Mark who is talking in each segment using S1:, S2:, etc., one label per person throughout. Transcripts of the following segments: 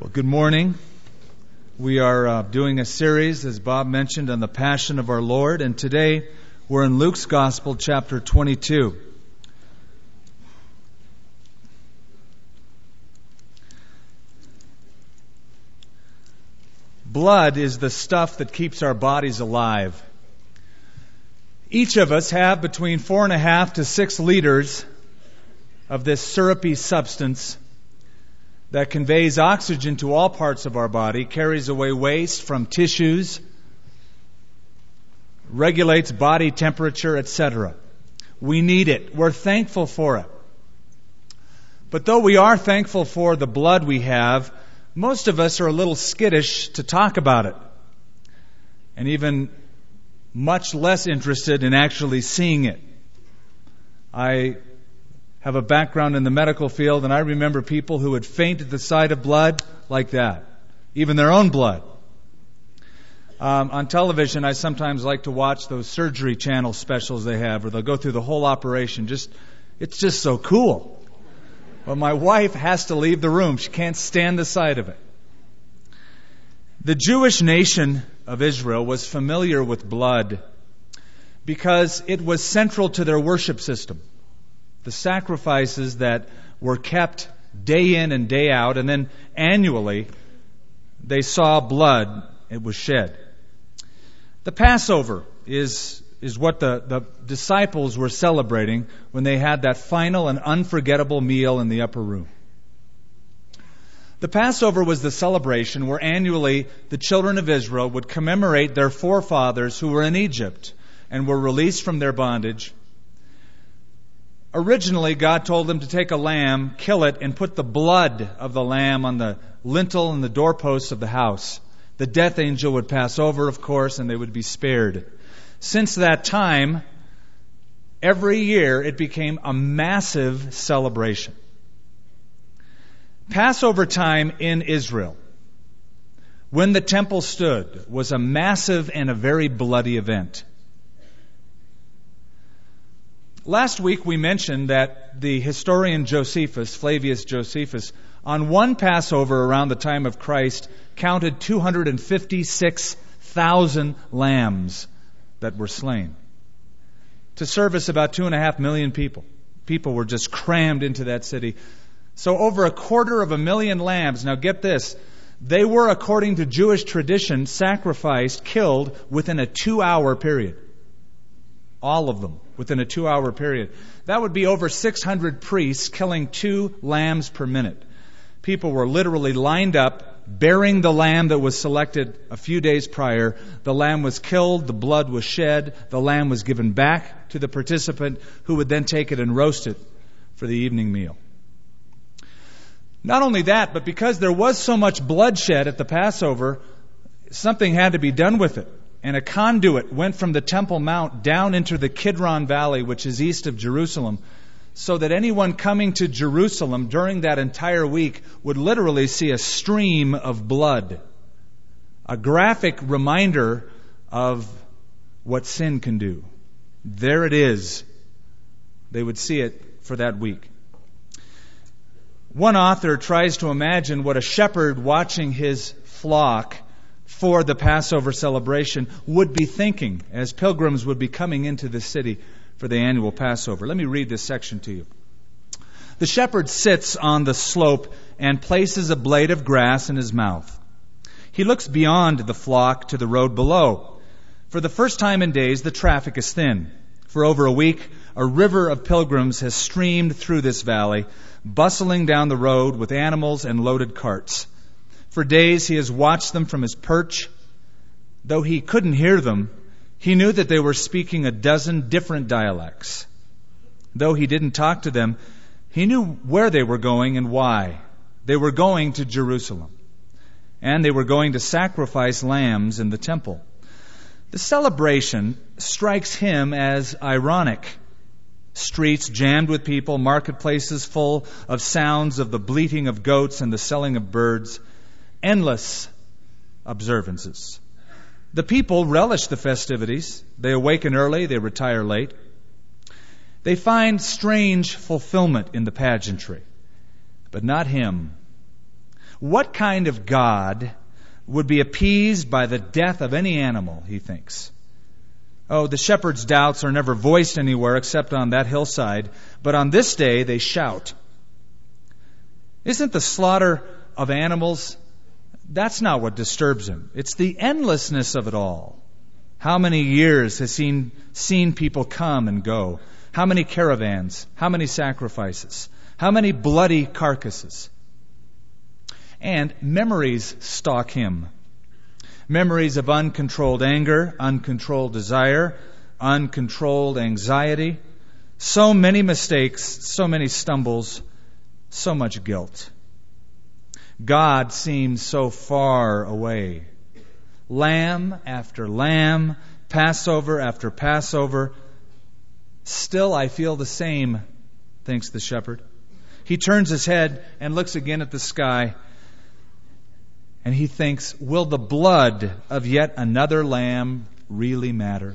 S1: Well, good morning. We are doing a series, as Bob mentioned, on the Passion of our Lord, and today we're in Luke's Gospel, chapter 22. Blood is the stuff that keeps our bodies alive. Each of us have between 4.5 to 6 liters of this syrupy substance that conveys oxygen to all parts of our body, carries away waste from tissues, regulates body temperature, etc. We need it. We're thankful for it. But though we are thankful for the blood we have, most of us are a little skittish to talk about it, and even much less interested in actually seeing it. I have a background in the medical field, and I remember people who would faint at the sight of blood like that, even their own blood. On television, I sometimes like to watch those surgery channel specials they have, where they'll go through the whole operation. It's just so cool. But my wife has to leave the room. She can't stand the sight of it. The Jewish nation of Israel was familiar with blood because it was central to their worship system. The sacrifices that were kept day in and day out, and then annually they saw blood, it was shed. The Passover is what the disciples were celebrating when they had that final and unforgettable meal in the upper room. The Passover was the celebration where annually the children of Israel would commemorate their forefathers who were in Egypt and were released from their bondage. Originally, God told them to take a lamb, kill it, and put the blood of the lamb on the lintel and the doorposts of the house. The death angel would pass over, of course, and they would be spared. Since that time, every year it became a massive celebration. Passover time in Israel, when the temple stood, was a massive and a very bloody event. Last week we mentioned that the historian Josephus, Flavius Josephus, on one Passover around the time of Christ, counted 256,000 lambs that were slain to service about 2.5 million people. People were just crammed into that city. So over 250,000 lambs. Now get this. They were, according to Jewish tradition, sacrificed, killed within a 2-hour period. All of them within a 2-hour period. That would be over 600 priests killing 2 lambs per minute. People were literally lined up, bearing the lamb that was selected a few days prior. The lamb was killed, the blood was shed, the lamb was given back to the participant, who would then take it and roast it for the evening meal. Not only that, but because there was so much bloodshed at the Passover, something had to be done with it. And a conduit went from the Temple Mount down into the Kidron Valley, which is east of Jerusalem, so that anyone coming to Jerusalem during that entire week would literally see a stream of blood. A graphic reminder of what sin can do. There it is. They would see it for that week. One author tries to imagine what a shepherd watching his flock for the Passover celebration would be thinking as pilgrims would be coming into the city for the annual Passover. Let me read this section to you. The shepherd sits on the slope and places a blade of grass in his mouth. He looks beyond the flock to the road below. For the first time in days, the traffic is thin. For over a week, a river of pilgrims has streamed through this valley, bustling down the road with animals and loaded carts. For days he has watched them from his perch. Though he couldn't hear them, he knew that they were speaking a dozen different dialects. Though he didn't talk to them, he knew where they were going and why. They were going to Jerusalem, and they were going to sacrifice lambs in the temple. The celebration strikes him as ironic. Streets jammed with people, marketplaces full of sounds of the bleating of goats and the selling of birds. Endless observances. The people relish the festivities. They awaken early, they retire late. They find strange fulfillment in the pageantry, but not him. What kind of God would be appeased by the death of any animal, he thinks? Oh, the shepherd's doubts are never voiced anywhere except on that hillside, but on this day they shout. Isn't the slaughter of animals, that's not what disturbs him. It's the endlessness of it all. How many years has seen people come and go? How many caravans? How many sacrifices? How many bloody carcasses? And memories stalk him. Memories of uncontrolled anger, uncontrolled desire, uncontrolled anxiety. So many mistakes, so many stumbles, so much guilt. God seems so far away. Lamb after lamb, Passover after Passover. Still I feel the same, thinks the shepherd. He turns his head and looks again at the sky. And he thinks, will the blood of yet another lamb really matter?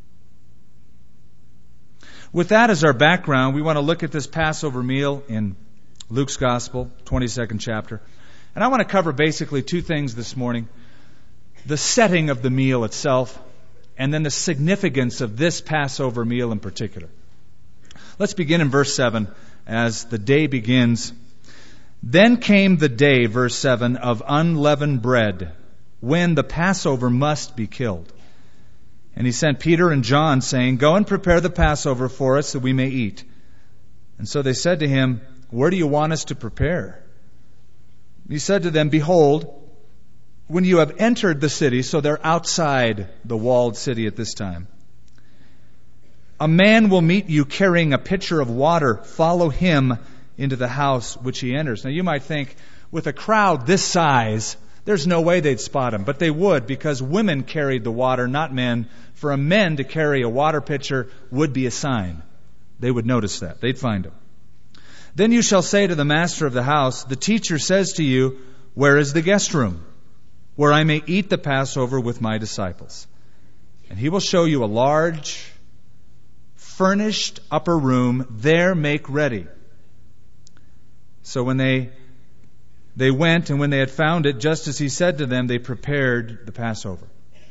S1: With that as our background, we want to look at this Passover meal in Luke's Gospel, 22nd chapter. And I want to cover basically two things this morning. The setting of the meal itself, and then the significance of this Passover meal in particular. Let's begin in verse 7 as the day begins. Then came the day, verse 7, of unleavened bread, when the Passover must be killed. And he sent Peter and John, saying, go and prepare the Passover for us that we may eat. And so they said to him, where do you want us to prepare? He said to them, behold, when you have entered the city, so they're outside the walled city at this time, a man will meet you carrying a pitcher of water. Follow him into the house which he enters. Now you might think, with a crowd this size, there's no way they'd spot him. But they would, because women carried the water, not men. For a man to carry a water pitcher would be a sign. They would notice that. They'd find him. Then you shall say to the master of the house, the teacher says to you, where is the guest room, where I may eat the Passover with my disciples? And he will show you a large, furnished upper room. There make ready. So when they went, and when they had found it, just as he said to them, they prepared the Passover.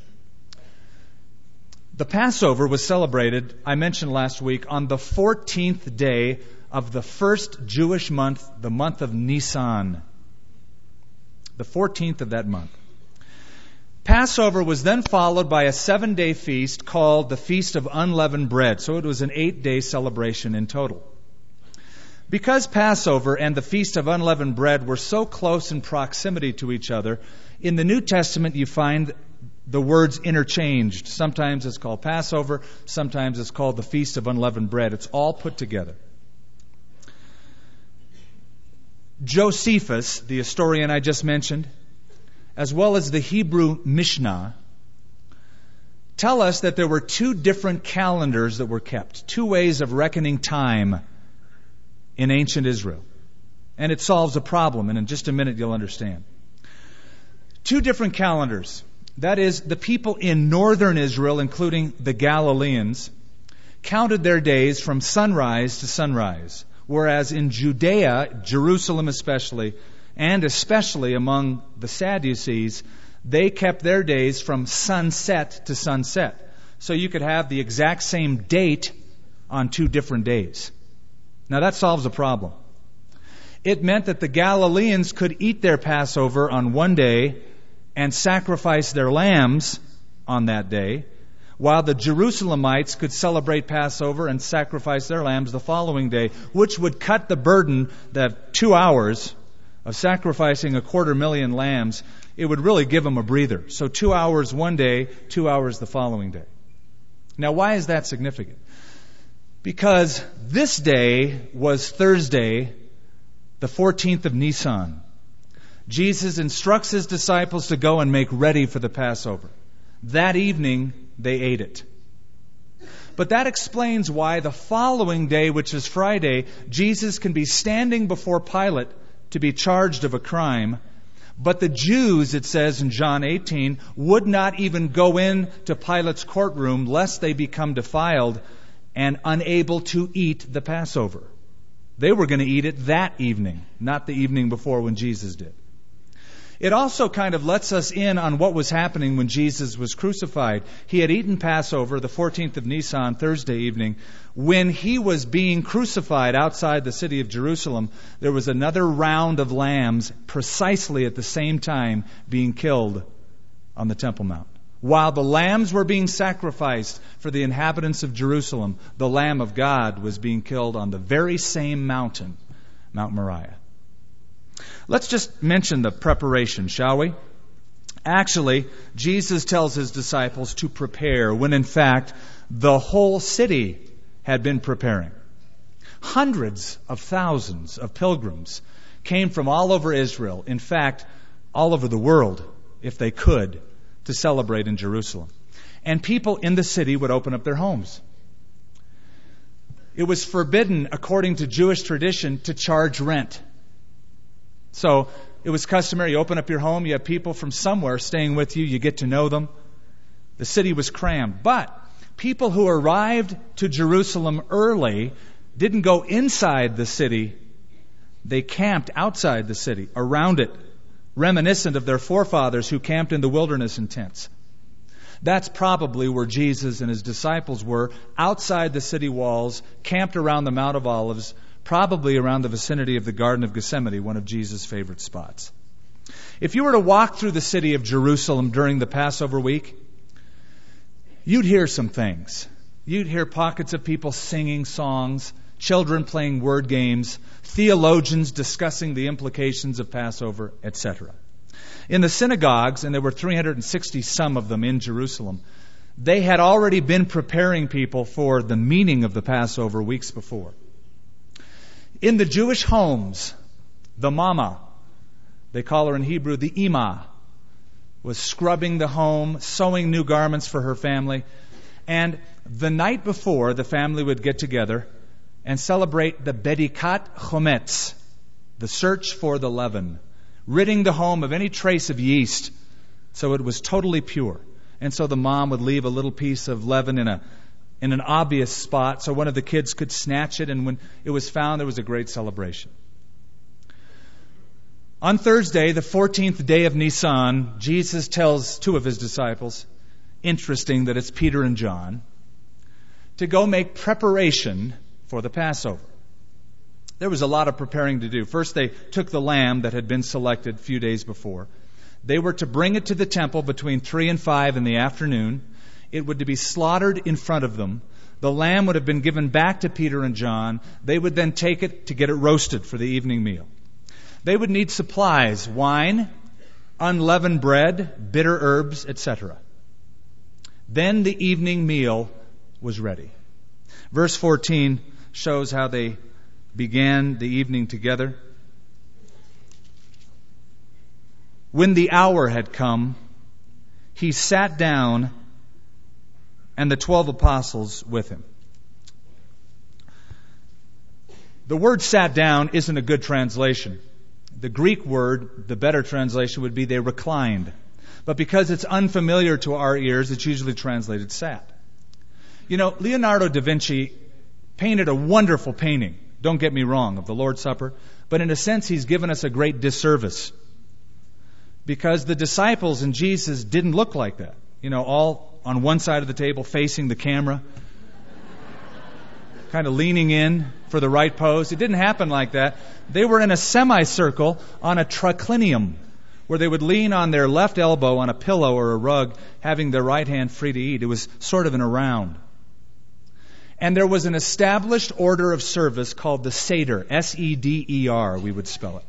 S1: The Passover was celebrated, I mentioned last week, on the 14th day of the first Jewish month, the month of Nisan. The 14th of that month. Passover was then followed by a 7-day feast called the Feast of Unleavened Bread. So it was an 8-day celebration in total. Because Passover and the Feast of Unleavened Bread were so close in proximity to each other, in the New Testament you find the words interchanged. Sometimes it's called Passover, sometimes it's called the Feast of Unleavened Bread. It's all put together. Josephus, the historian I just mentioned, as well as the Hebrew Mishnah, tell us that there were two different calendars that were kept, two ways of reckoning time in ancient Israel. And it solves a problem, and in just a minute you'll understand. Two different calendars. That is, the people in northern Israel, including the Galileans, counted their days from sunrise to sunrise. Whereas in Judea, Jerusalem especially, and especially among the Sadducees, they kept their days from sunset to sunset. So you could have the exact same date on two different days. Now that solves a problem. It meant that the Galileans could eat their Passover on one day and sacrifice their lambs on that day, while the Jerusalemites could celebrate Passover and sacrifice their lambs the following day, which would cut the burden, that 2 hours of sacrificing 250,000 lambs, it would really give them a breather. So 2 hours one day, 2 hours the following day. Now why is that significant? Because this day was Thursday, the 14th of Nisan. Jesus instructs his disciples to go and make ready for the Passover. That evening, they ate it. But that explains why the following day, which is Friday, Jesus can be standing before Pilate to be charged of a crime. But the Jews, it says in John 18, would not even go in to Pilate's courtroom lest they become defiled and unable to eat the Passover. They were going to eat it that evening, not the evening before when Jesus did. It also kind of lets us in on what was happening when Jesus was crucified. He had eaten Passover, the 14th of Nisan, Thursday evening. When he was being crucified outside the city of Jerusalem, there was another round of lambs precisely at the same time being killed on the Temple Mount. While the lambs were being sacrificed for the inhabitants of Jerusalem, the Lamb of God was being killed on the very same mountain, Mount Moriah. Let's just mention the preparation, shall we? Actually, Jesus tells his disciples to prepare when in fact the whole city had been preparing. Hundreds of thousands of pilgrims came from all over Israel, in fact, all over the world, if they could, to celebrate in Jerusalem. And people in the city would open up their homes. It was forbidden, according to Jewish tradition, to charge rent. So it was customary, you open up your home, you have people from somewhere staying with you, you get to know them. The city was crammed. But people who arrived to Jerusalem early didn't go inside the city. They camped outside the city, around it, reminiscent of their forefathers who camped in the wilderness in tents. That's probably where Jesus and his disciples were, outside the city walls, camped around the Mount of Olives, probably around the vicinity of the Garden of Gethsemane, one of Jesus' favorite spots. If you were to walk through the city of Jerusalem during the Passover week, you'd hear some things. You'd hear pockets of people singing songs, children playing word games, theologians discussing the implications of Passover, etc. In the synagogues, and there were 360 some of them in Jerusalem, they had already been preparing people for the meaning of the Passover weeks before. In the Jewish homes, the mama, they call her in Hebrew the imah, was scrubbing the home, sewing new garments for her family. And the night before, the family would get together and celebrate the Bedikat Chometz, the search for the leaven, ridding the home of any trace of yeast so it was totally pure. And so the mom would leave a little piece of leaven in an obvious spot so one of the kids could snatch it, and when it was found, there was a great celebration. On Thursday, the 14th day of Nisan, Jesus tells two of his disciples, interesting that it's Peter and John, to go make preparation for the Passover. There was a lot of preparing to do. First, they took the lamb that had been selected a few days before. They were to bring it to the temple between 3 and 5 in the afternoon. It would be slaughtered in front of them. The lamb would have been given back to Peter and John. They would then take it to get it roasted for the evening meal. They would need supplies, wine, unleavened bread, bitter herbs, etc. Then the evening meal was ready. Verse 14 shows how they began the evening together. When the hour had come, he sat down and the 12 apostles with him. The word sat down isn't a good translation. The Greek word, the better translation would be they reclined. But because it's unfamiliar to our ears, it's usually translated sat. You know, Leonardo da Vinci painted a wonderful painting, don't get me wrong, of the Lord's Supper, but in a sense he's given us a great disservice. Because the disciples and Jesus didn't look like that. You know, all on one side of the table facing the camera, kind of leaning in for the right pose. It didn't happen like that. They were in a semicircle on a triclinium, where they would lean on their left elbow on a pillow or a rug, having their right hand free to eat. It was sort of in a round. And there was an established order of service called the Seder, S-E-D-E-R, we would spell it.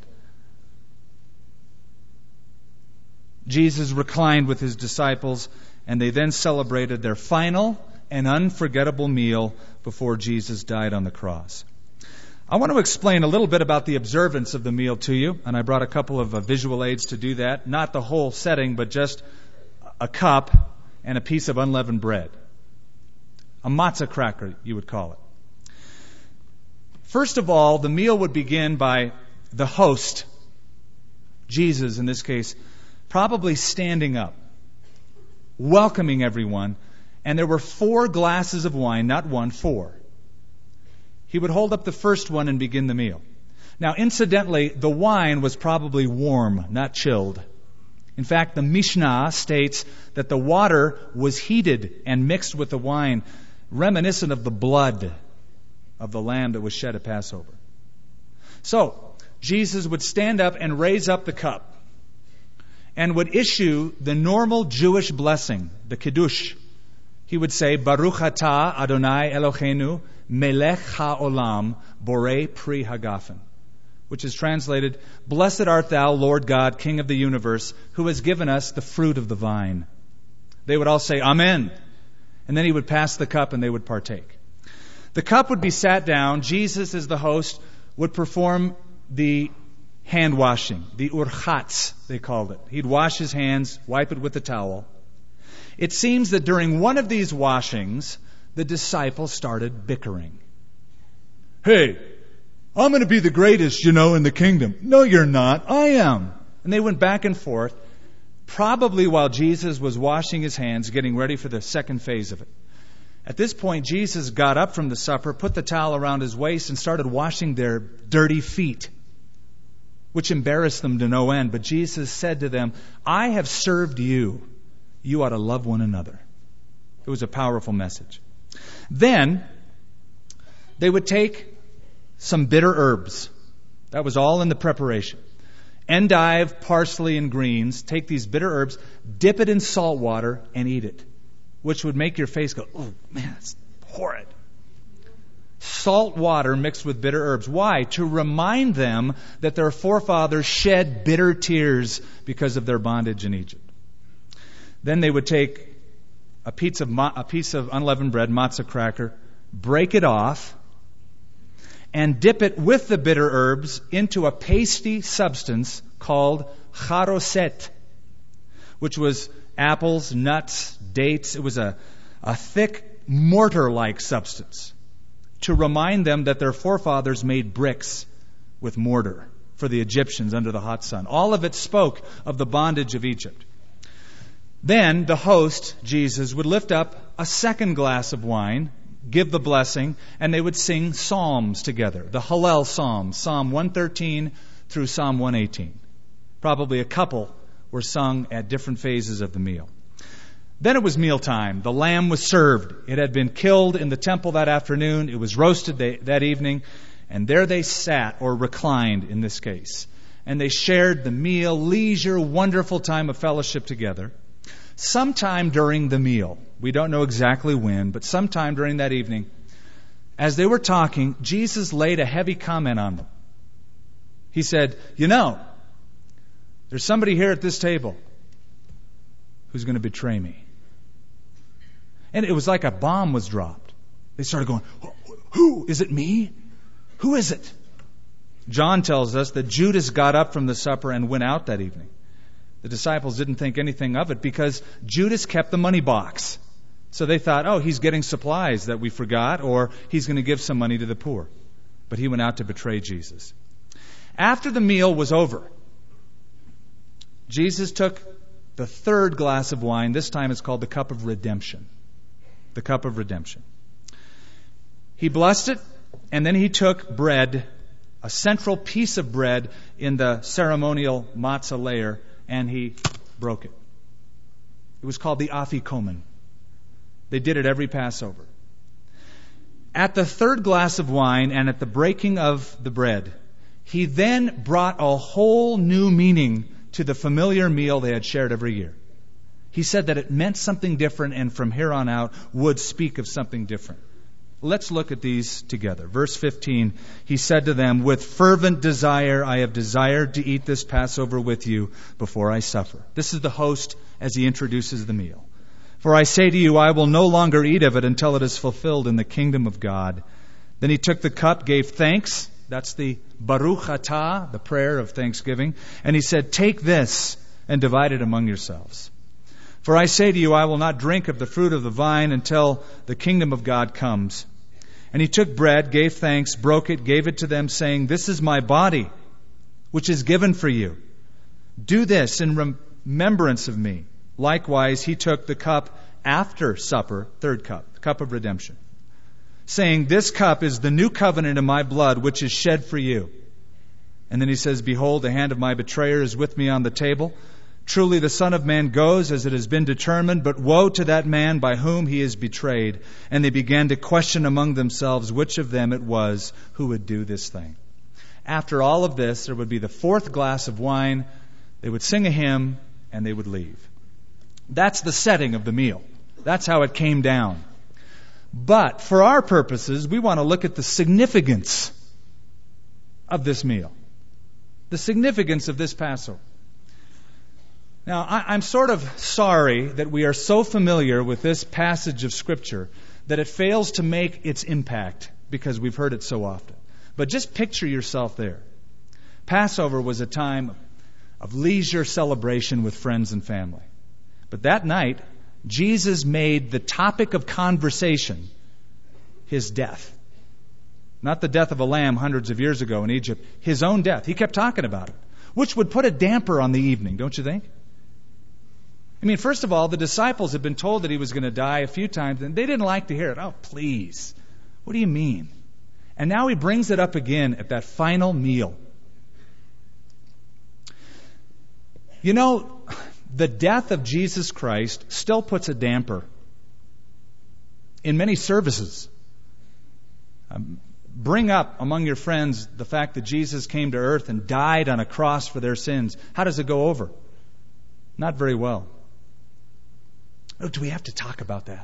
S1: Jesus reclined with his disciples, and they then celebrated their final and unforgettable meal before Jesus died on the cross. I want to explain a little bit about the observance of the meal to you, and I brought a couple of visual aids to do that. Not the whole setting, but just a cup and a piece of unleavened bread. A matzah cracker, you would call it. First of all, the meal would begin by the host, Jesus in this case, probably standing up, welcoming everyone, and there were 4 glasses of wine, not 1, 4. He would hold up the first one and begin the meal. Now, incidentally, the wine was probably warm, not chilled. In fact, the Mishnah states that the water was heated and mixed with the wine, reminiscent of the blood of the lamb that was shed at Passover. So, Jesus would stand up and raise up the cup and would issue the normal Jewish blessing, the Kiddush. He would say, Baruch atah Adonai Eloheinu melech ha'olam borei pri hagafen, which is translated, Blessed art thou, Lord God, King of the universe, who has given us the fruit of the vine. They would all say, Amen. And then he would pass the cup and they would partake. The cup would be sat down. Jesus, as the host, would perform the hand washing, the urchatz, they called it. He'd wash his hands, wipe it with a towel. It seems that during one of these washings, the disciples started bickering. Hey, I'm going to be the greatest, in the kingdom. No, you're not. I am. And they went back and forth, probably while Jesus was washing his hands, getting ready for the second phase of it. At this point, Jesus got up from the supper, put the towel around his waist, and started washing their dirty feet, which embarrassed them to no end. But Jesus said to them, I have served you. You ought to love one another. It was a powerful message. Then, they would take some bitter herbs. That was all in the preparation. Endive, parsley, and greens. Take these bitter herbs, dip it in salt water, and eat it, which would make your face go, oh, man, it's horrid. Salt water mixed with bitter herbs. Why? To remind them that their forefathers shed bitter tears because of their bondage in Egypt. Then they would take a piece of unleavened bread, matzah cracker, break it off, and dip it with the bitter herbs into a pasty substance called charoset, which was apples, nuts, dates. It was a thick mortar-like substance to remind them that their forefathers made bricks with mortar for the Egyptians under the hot sun. All of it spoke of the bondage of Egypt. Then the host, Jesus, would lift up a second glass of wine, give the blessing, and they would sing psalms together. The Hallel Psalms, Psalm 113 through Psalm 118. Probably a couple were sung at different phases of the meal. Then it was mealtime. The lamb was served. It had been killed in the temple that afternoon. It was roasted that evening. And there they sat, or reclined in this case. And they shared the meal, leisure, wonderful time of fellowship together. Sometime during the meal, we don't know exactly when, but sometime during that evening, as they were talking, Jesus laid a heavy comment on them. He said, there's somebody here at this table who's going to betray me. And it was like a bomb was dropped. They started going, who? Is it me? Who is it? John tells us that Judas got up from the supper and went out that evening. The disciples didn't think anything of it because Judas kept the money box. So they thought, he's getting supplies that we forgot, or he's going to give some money to the poor. But he went out to betray Jesus. After the meal was over, Jesus took the third glass of wine. This time it's called the cup of redemption. The cup of redemption. He blessed it, and then he took bread, a central piece of bread in the ceremonial matzah layer, and he broke it. It was called the afikomen. They did it every Passover. At the third glass of wine and at the breaking of the bread, he then brought a whole new meaning to the familiar meal they had shared every year. He said that it meant something different and from here on out would speak of something different. Let's look at these together. Verse 15, he said to them, with fervent desire I have desired to eat this Passover with you before I suffer. This is the host as he introduces the meal. For I say to you, I will no longer eat of it until it is fulfilled in the kingdom of God. Then he took the cup, gave thanks. That's the Baruch atah, the prayer of thanksgiving. And he said, take this and divide it among yourselves. For I say to you, I will not drink of the fruit of the vine until the kingdom of God comes. And he took bread, gave thanks, broke it, gave it to them, saying, this is my body, which is given for you. Do this in remembrance of me. Likewise, he took the cup after supper, third cup, the cup of redemption, saying, this cup is the new covenant in my blood, which is shed for you. And then he says, behold, the hand of my betrayer is with me on the table. Truly the Son of Man goes as it has been determined, but woe to that man by whom he is betrayed. And they began to question among themselves which of them it was who would do this thing. After all of this, there would be the fourth glass of wine. They would sing a hymn, and they would leave. That's the setting of the meal. That's how it came down. But for our purposes, we want to look at the significance of this meal. The significance of this Passover. Now, I'm sort of sorry that we are so familiar with this passage of Scripture that it fails to make its impact because we've heard it so often. But just picture yourself there. Passover was a time of leisure celebration with friends and family. But that night, Jesus made the topic of conversation his death. Not the death of a lamb hundreds of years ago in Egypt, his own death. He kept talking about it, which would put a damper on the evening, don't you think? I mean, first of all, the disciples had been told that he was going to die a few times, and they didn't like to hear it. Oh, please. What do you mean? And now he brings it up again at that final meal. You know, the death of Jesus Christ still puts a damper in many services. Bring up among your friends the fact that Jesus came to earth and died on a cross for their sins. How does it go over? Not very well. Oh, do we have to talk about that?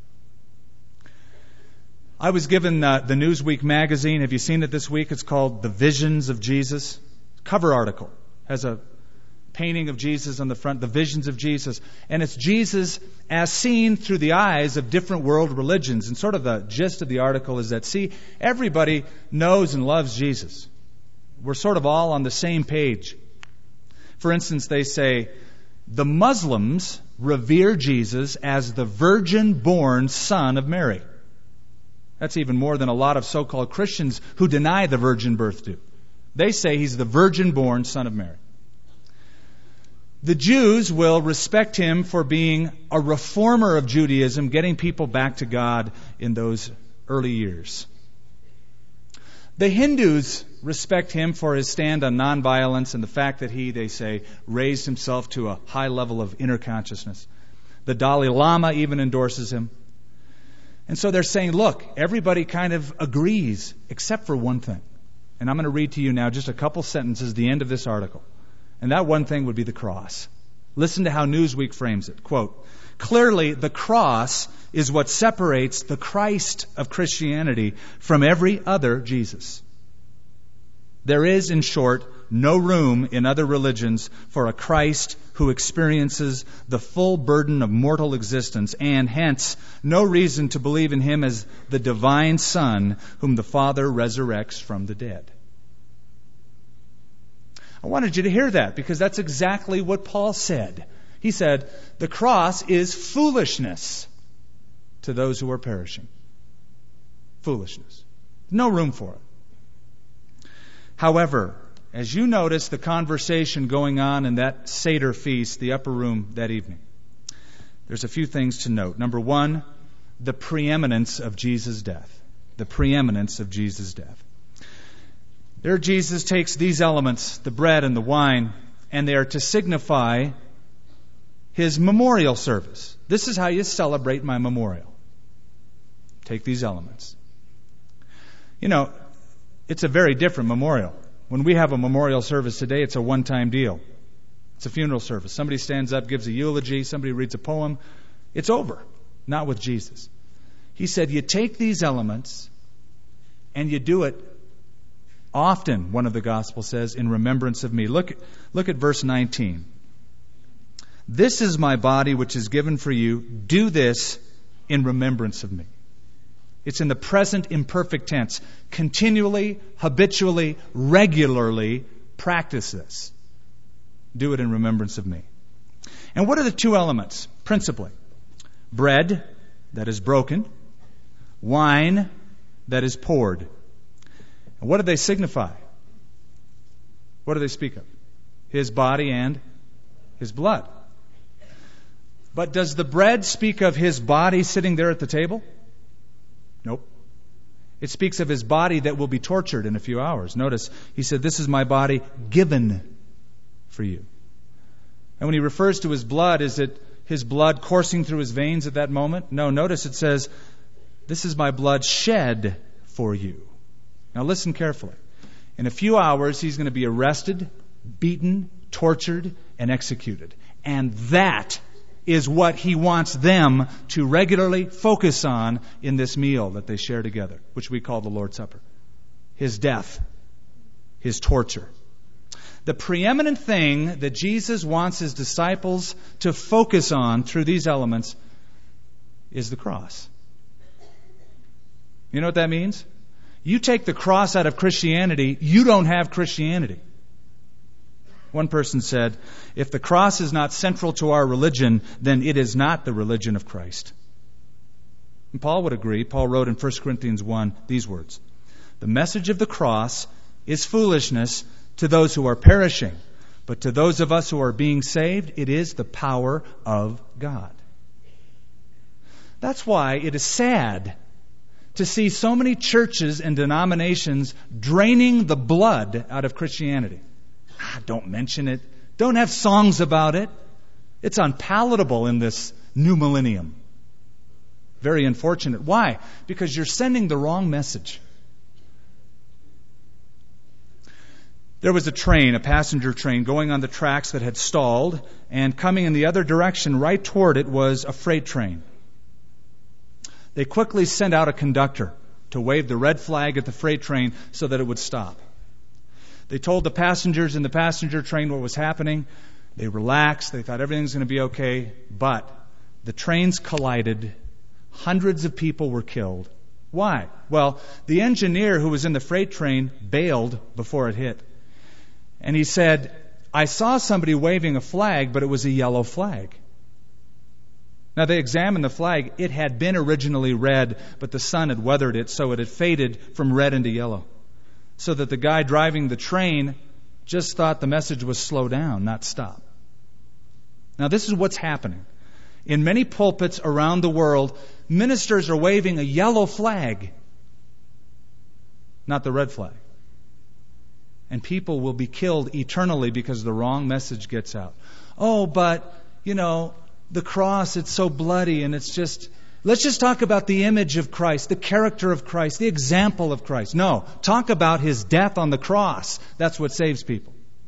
S1: I was given the Newsweek magazine. Have you seen it this week? It's called The Visions of Jesus. Cover article. Has a painting of Jesus on the front, the visions of Jesus. And it's Jesus as seen through the eyes of different world religions. And sort of the gist of the article is that, see, everybody knows and loves Jesus. We're sort of all on the same page. For instance, they say, the Muslims revere Jesus as the virgin-born son of Mary. That's even more than a lot of so-called Christians who deny the virgin birth do. They say he's the virgin-born son of Mary. The Jews will respect him for being a reformer of Judaism, getting people back to God in those early years. The Hindus respect him for his stand on nonviolence and the fact that he, they say, raised himself to a high level of inner consciousness. The Dalai Lama even endorses him. And so they're saying, look, everybody kind of agrees, except for one thing. And I'm going to read to you now just a couple sentences, the end of this article. And that one thing would be the cross. Listen to how Newsweek frames it. Quote, clearly, the cross is what separates the Christ of Christianity from every other Jesus. There is, in short, no room in other religions for a Christ who experiences the full burden of mortal existence, and hence no reason to believe in him as the divine Son whom the Father resurrects from the dead. I wanted you to hear that because that's exactly what Paul said. He said, the cross is foolishness to those who are perishing. Foolishness. No room for it. However, as you notice the conversation going on in that Seder feast, the upper room that evening, there's a few things to note. Number one, the preeminence of Jesus' death. The preeminence of Jesus' death. There Jesus takes these elements, the bread and the wine, and they are to signify his memorial service. This is how you celebrate my memorial. Take these elements. You know, it's a very different memorial. When we have a memorial service today, it's a one-time deal. It's a funeral service. Somebody stands up, gives a eulogy, somebody reads a poem. It's over. Not with Jesus. He said, you take these elements and you do it often, one of the Gospels says, in remembrance of me. Look at verse 19. This is my body which is given for you. Do this in remembrance of me. It's in the present imperfect tense. Continually, habitually, regularly practice this. Do it in remembrance of me. And what are the two elements, principally? Bread that is broken, wine that is poured. And what do they signify? What do they speak of? His body and his blood. But does the bread speak of his body sitting there at the table? Nope. It speaks of his body that will be tortured in a few hours. Notice, he said, this is my body given for you. And when he refers to his blood, is it his blood coursing through his veins at that moment? No, notice it says, "This is my blood shed for you." Now listen carefully. In a few hours, he's going to be arrested, beaten, tortured, and executed. And that is what he wants them to regularly focus on in this meal that they share together, which we call the Lord's Supper. His death, his torture. The preeminent thing that Jesus wants his disciples to focus on through these elements is the cross. You know what that means? You take the cross out of Christianity, you don't have Christianity. One person said, if the cross is not central to our religion, then it is not the religion of Christ. And Paul would agree. Paul wrote in 1 Corinthians 1 these words, "The message of the cross is foolishness to those who are perishing, but to those of us who are being saved, it is the power of God." That's why it is sad to see so many churches and denominations draining the blood out of Christianity. Don't mention it. Don't have songs about it. It's unpalatable in this new millennium. Very unfortunate. Why? Because you're sending the wrong message. There was a train, a passenger train, going on the tracks that had stalled, and coming in the other direction, right toward it, was a freight train. They quickly sent out a conductor to wave the red flag at the freight train so that it would stop. They told the passengers in the passenger train what was happening. They relaxed. They thought everything's going to be okay. But the trains collided. Hundreds of people were killed. Why? Well, the engineer who was in the freight train bailed before it hit. And he said, "I saw somebody waving a flag, but it was a yellow flag." Now they examined the flag. It had been originally red, but the sun had weathered it, so it had faded from red into yellow. So that the guy driving the train just thought the message was slow down, not stop. Now this is what's happening. In many pulpits around the world, ministers are waving a yellow flag, not the red flag. And people will be killed eternally because the wrong message gets out. Oh, but, the cross, it's so bloody, and let's just talk about the image of Christ, the character of Christ, the example of Christ. No, talk about his death on the cross. That's what saves people.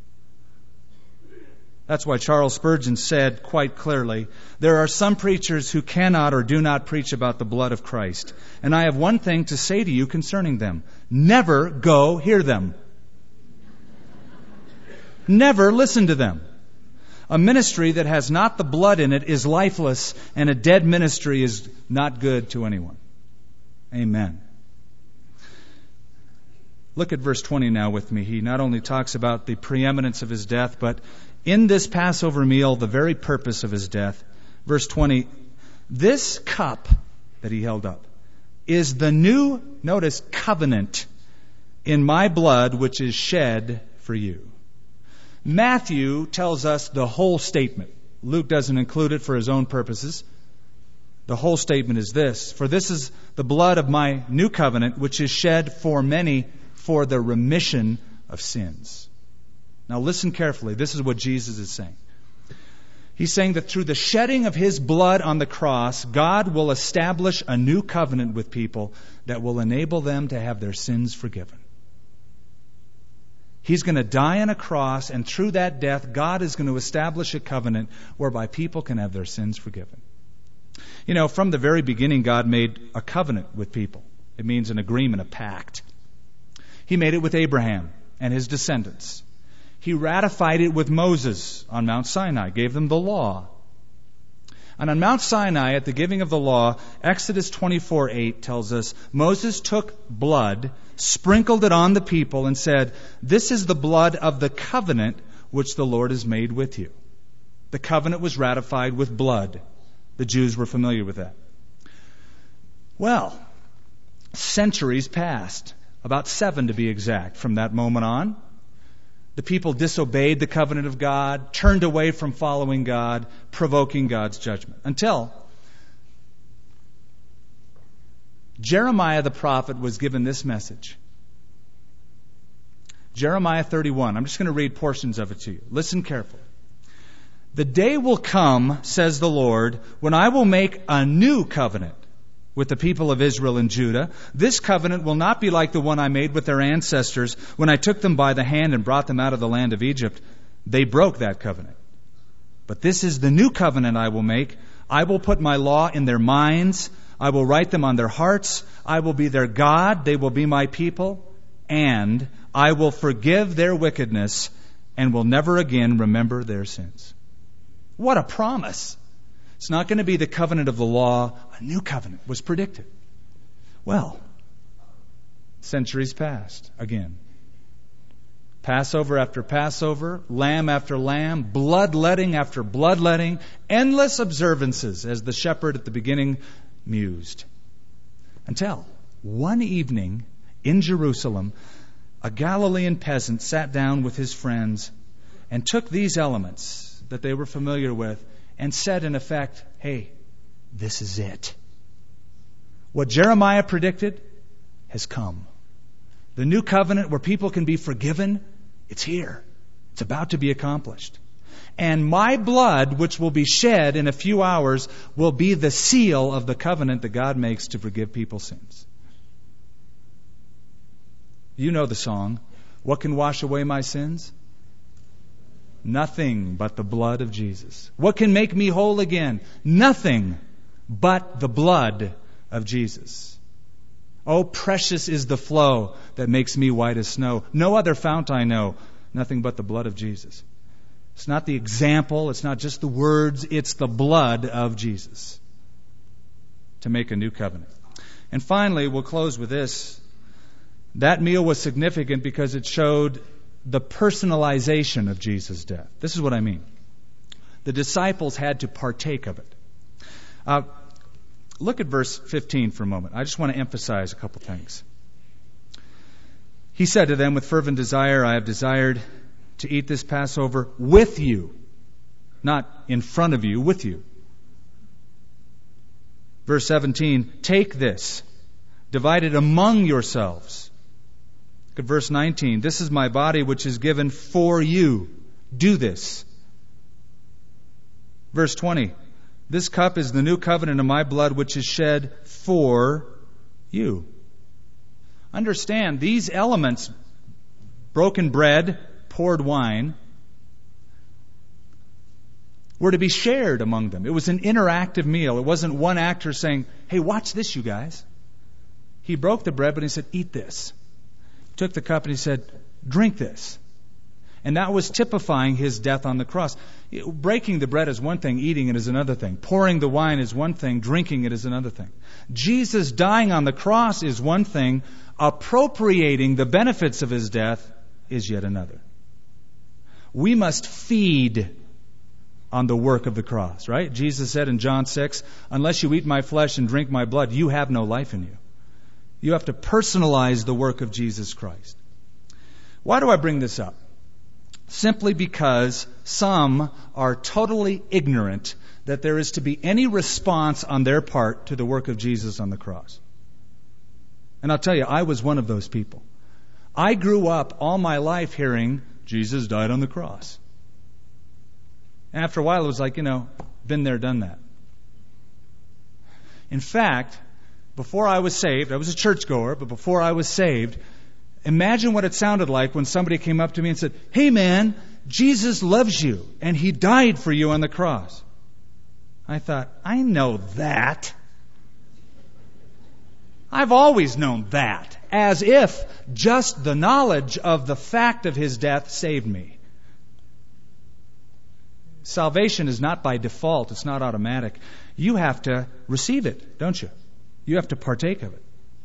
S1: That's why Charles Spurgeon said quite clearly, "There are some preachers who cannot or do not preach about the blood of Christ. And I have one thing to say to you concerning them. Never go hear them. Never listen to them. A ministry that has not the blood in it is lifeless, and a dead ministry is not good to anyone." Amen. Look at verse 20 now with me. He not only talks about the preeminence of his death, but in this Passover meal, the very purpose of his death. Verse 20, "This cup," that he held up, "is the new," notice, "covenant in my blood, which is shed for you." Matthew tells us the whole statement. Luke doesn't include it for his own purposes. The whole statement is this: "For this is the blood of my new covenant, which is shed for many for the remission of sins." Now listen carefully. This is what Jesus is saying. He's saying that through the shedding of his blood on the cross, God will establish a new covenant with people that will enable them to have their sins forgiven. He's going to die on a cross, and through that death, God is going to establish a covenant whereby people can have their sins forgiven. From the very beginning, God made a covenant with people. It means an agreement, a pact. He made it with Abraham and his descendants. He ratified it with Moses on Mount Sinai, gave them the law. And on Mount Sinai, at the giving of the law, Exodus 24:8 tells us, Moses took blood, sprinkled it on the people, and said, "This is the blood of the covenant which the Lord has made with you." The covenant was ratified with blood. The Jews were familiar with that. Well, centuries passed, about 7 to be exact, from that moment on. The people disobeyed the covenant of God, turned away from following God, provoking God's judgment. Until Jeremiah the prophet was given this message. Jeremiah 31. I'm just going to read portions of it to you. Listen carefully. The day will come, says the Lord, when I will make a new covenant with the people of Israel and Judah. This covenant will not be like the one I made with their ancestors when I took them by the hand and brought them out of the land of Egypt. They broke that covenant. But this is the new covenant I will make. I will put my law in their minds. I will write them on their hearts. I will be their God. They will be my people. And I will forgive their wickedness and will never again remember their sins. What a promise. It's not going to be the covenant of the law. A new covenant was predicted. Well, centuries passed again. Passover after Passover, lamb after lamb, bloodletting after bloodletting, endless observances as the shepherd at the beginning mused. Until one evening in Jerusalem, a Galilean peasant sat down with his friends and took these elements that they were familiar with and said in effect, hey, this is it. What Jeremiah predicted has come. The new covenant where people can be forgiven, it's here. It's about to be accomplished. And my blood, which will be shed in a few hours, will be the seal of the covenant that God makes to forgive people's sins. You know the song, what can wash away my sins? Nothing but the blood of Jesus. What can make me whole again? Nothing but the blood of Jesus. Oh, precious is the flow that makes me white as snow. No other fount I know. Nothing but the blood of Jesus. It's not the example. It's not just the words. It's the blood of Jesus to make a new covenant. And finally, we'll close with this. That meal was significant because it showed the personalization of Jesus' death. This is what I mean. The disciples had to partake of it. Look at verse 15 for a moment. I just want to emphasize a couple things. He said to them, with fervent desire, I have desired to eat this Passover with you. Not in front of you, with you. Verse 17, take this, divide it among yourselves. Look at verse 19. This is my body which is given for you. Do this. Verse 20. This cup is the new covenant of my blood which is shed for you. Understand, these elements, broken bread, poured wine, were to be shared among them. It was an interactive meal. It wasn't one actor saying, hey, watch this, you guys. He broke the bread, but he said, eat this. Took the cup and he said, drink this. And that was typifying his death on the cross. Breaking the bread is one thing, eating it is another thing. Pouring the wine is one thing, drinking it is another thing. Jesus dying on the cross is one thing, appropriating the benefits of his death is yet another. We must feed on the work of the cross, right? Jesus said in John 6, unless you eat my flesh and drink my blood, you have no life in you. You have to personalize the work of Jesus Christ. Why do I bring this up? Simply because some are totally ignorant that there is to be any response on their part to the work of Jesus on the cross. And I'll tell you, I was one of those people. I grew up all my life hearing, Jesus died on the cross. And after a while it was like, been there, done that. In fact, before I was saved, I was a churchgoer, but before I was saved, imagine what it sounded like when somebody came up to me and said, hey man, Jesus loves you and he died for you on the cross. I thought, I know that. I've always known that, as if just the knowledge of the fact of his death saved me. Salvation is not by default. It's not automatic. You have to receive it, don't you? You have to partake of it.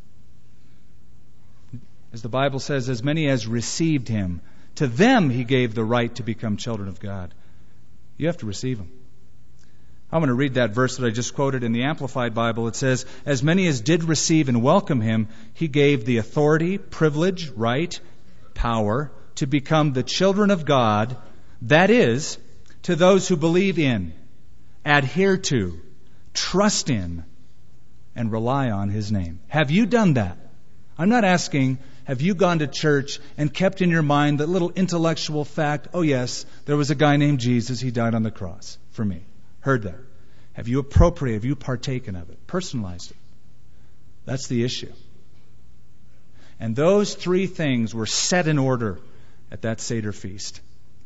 S1: As the Bible says, as many as received him, to them he gave the right to become children of God. You have to receive him. I'm going to read that verse that I just quoted in the Amplified Bible. It says, as many as did receive and welcome him, he gave the authority, privilege, right, power to become the children of God, that is, to those who believe in, adhere to, trust in, and rely on his name. Have you done that? I'm not asking, have you gone to church and kept in your mind that little intellectual fact, oh yes, there was a guy named Jesus, he died on the cross for me. Heard that. Have you appropriated, have you partaken of it, personalized it? That's the issue. And those three things were set in order at that Seder feast.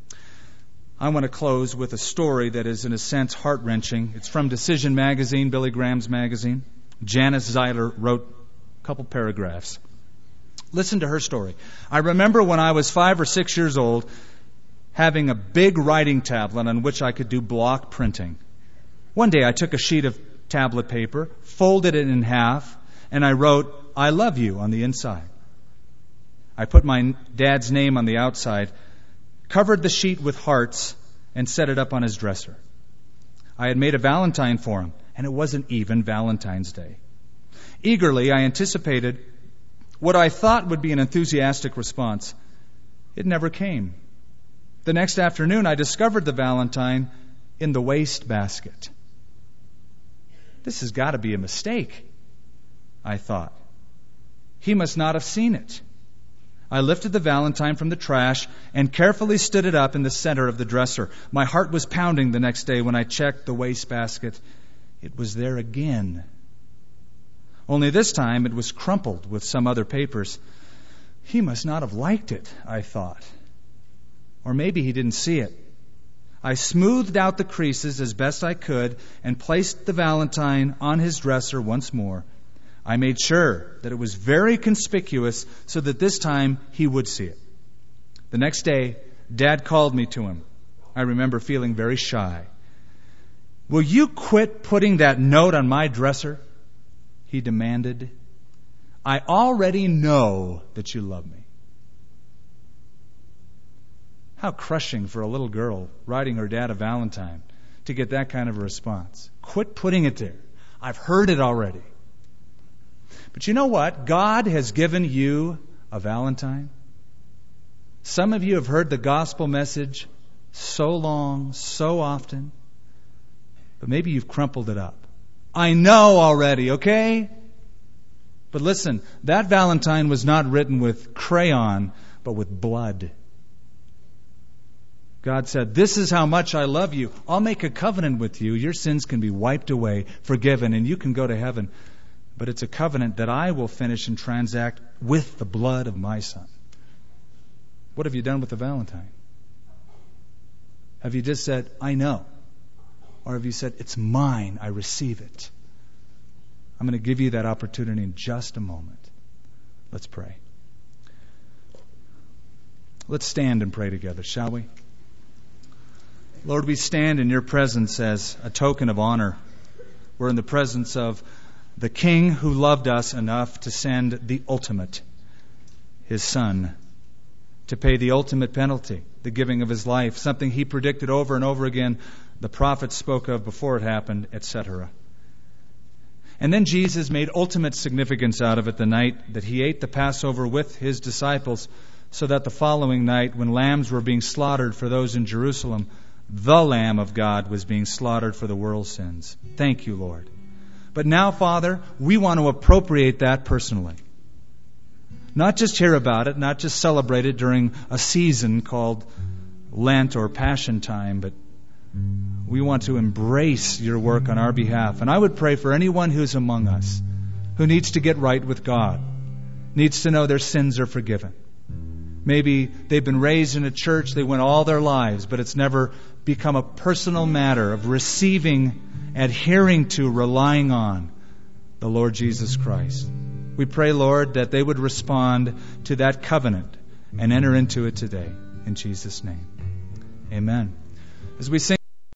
S1: I want to close with a story that is, in a sense, heart-wrenching. It's from Decision Magazine, Billy Graham's magazine. Janice Zeiler wrote a couple paragraphs. Listen to her story. I remember when I was 5 or 6 years old, having a big writing tablet on which I could do block printing. One day I took a sheet of tablet paper, folded it in half, and I wrote, "I love you" on the inside. I put my dad's name on the outside, covered the sheet with hearts, and set it up on his dresser. I had made a Valentine for him, and it wasn't even Valentine's Day. Eagerly, I anticipated what I thought would be an enthusiastic response. It never came. The next afternoon, I discovered the Valentine in the wastebasket. This has got to be a mistake, I thought. He must not have seen it. I lifted the Valentine from the trash and carefully stood it up in the center of the dresser. My heart was pounding the next day when I checked the wastebasket. It was there again. Only this time it was crumpled with some other papers. He must not have liked it, I thought. Or maybe he didn't see it. I smoothed out the creases as best I could and placed the Valentine on his dresser once more. I made sure that it was very conspicuous so that this time he would see it. The next day, Dad called me to him. I remember feeling very shy. "Will you quit putting that note on my dresser?" he demanded. "I already know that you love me." How crushing for a little girl writing her dad a Valentine to get that kind of a response. Quit putting it there. I've heard it already. But you know what? God has given you a Valentine. Some of you have heard the gospel message so long, so often, but maybe you've crumpled it up. I know already, okay? But listen, that Valentine was not written with crayon, but with blood. God said, "This is how much I love you. I'll make a covenant with you. Your sins can be wiped away, forgiven, and you can go to heaven. But it's a covenant that I will finish and transact with the blood of my Son." What have you done with the Valentine? Have you just said, "I know"? Or have you said, "It's mine, I receive it"? I'm going to give you that opportunity in just a moment. Let's pray. Let's stand and pray together, shall we? Lord, we stand in your presence as a token of honor. We're in the presence of the King who loved us enough to send the ultimate, his Son, to pay the ultimate penalty, the giving of his life, something he predicted over and over again, the prophets spoke of before it happened, etc. And then Jesus made ultimate significance out of it the night that he ate the Passover with his disciples, so that the following night, when lambs were being slaughtered for those in Jerusalem, the Lamb of God was being slaughtered for the world's sins. Thank you, Lord. But now, Father, we want to appropriate that personally. Not just hear about it, not just celebrate it during a season called Lent or Passion Time, but we want to embrace your work on our behalf. And I would pray for anyone who's among us who needs to get right with God, needs to know their sins are forgiven. Maybe they've been raised in a church, they went all their lives, but it's never become a personal matter of receiving, adhering to, relying on the Lord Jesus Christ. We pray, Lord, that they would respond to that covenant and enter into it today. In Jesus' name. Amen. As we sing